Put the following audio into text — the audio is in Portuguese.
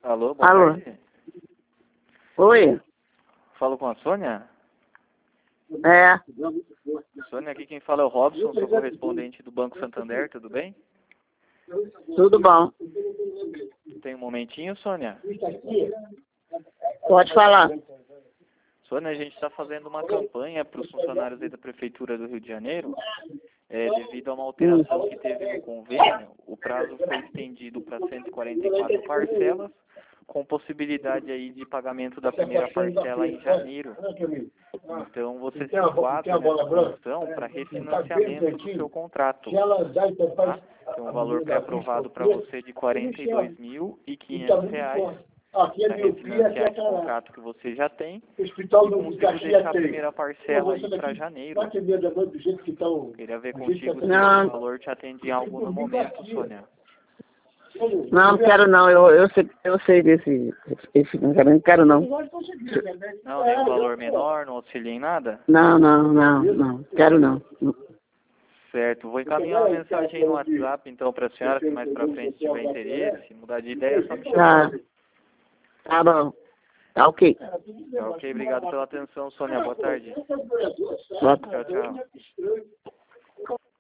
Alô, boa Alô. tarde. Oi. Falo com a Sônia? É. Sônia, aqui quem fala é o Robson, sou correspondente do Banco Santander, tudo bem? Tudo bom. Tem um momentinho, Sônia? Pode falar. Sônia, a gente está fazendo uma campanha para os funcionários aí da Prefeitura do Rio de Janeiro. Devido a uma alteração que teve no convênio, o prazo foi estendido para 144 parcelas, com possibilidade aí de pagamento da primeira parcela em janeiro. Então, você se enquadra nessa condição para refinanciamento do seu contrato. Tá? Tem um valor pré-aprovado para você de R$ 42.500 para refinanciar esse contrato que você já tem e consigo deixar a primeira parcela aí para janeiro. Queria ver contigo se esse valor te atende em algo no momento, Sônia. Não quero não. Eu sei desse financiamento. Não quero não. Não, nem um valor menor, não auxilia em nada? Não. Quero não. Certo, vou encaminhar uma mensagem aí no WhatsApp então para a senhora, se mais para frente tiver interesse, mudar de ideia, é só me chamar. Tá bom. Tá ok. Tá ok, obrigado pela atenção, Sônia, boa tarde. Boa tarde. Tchau, tchau.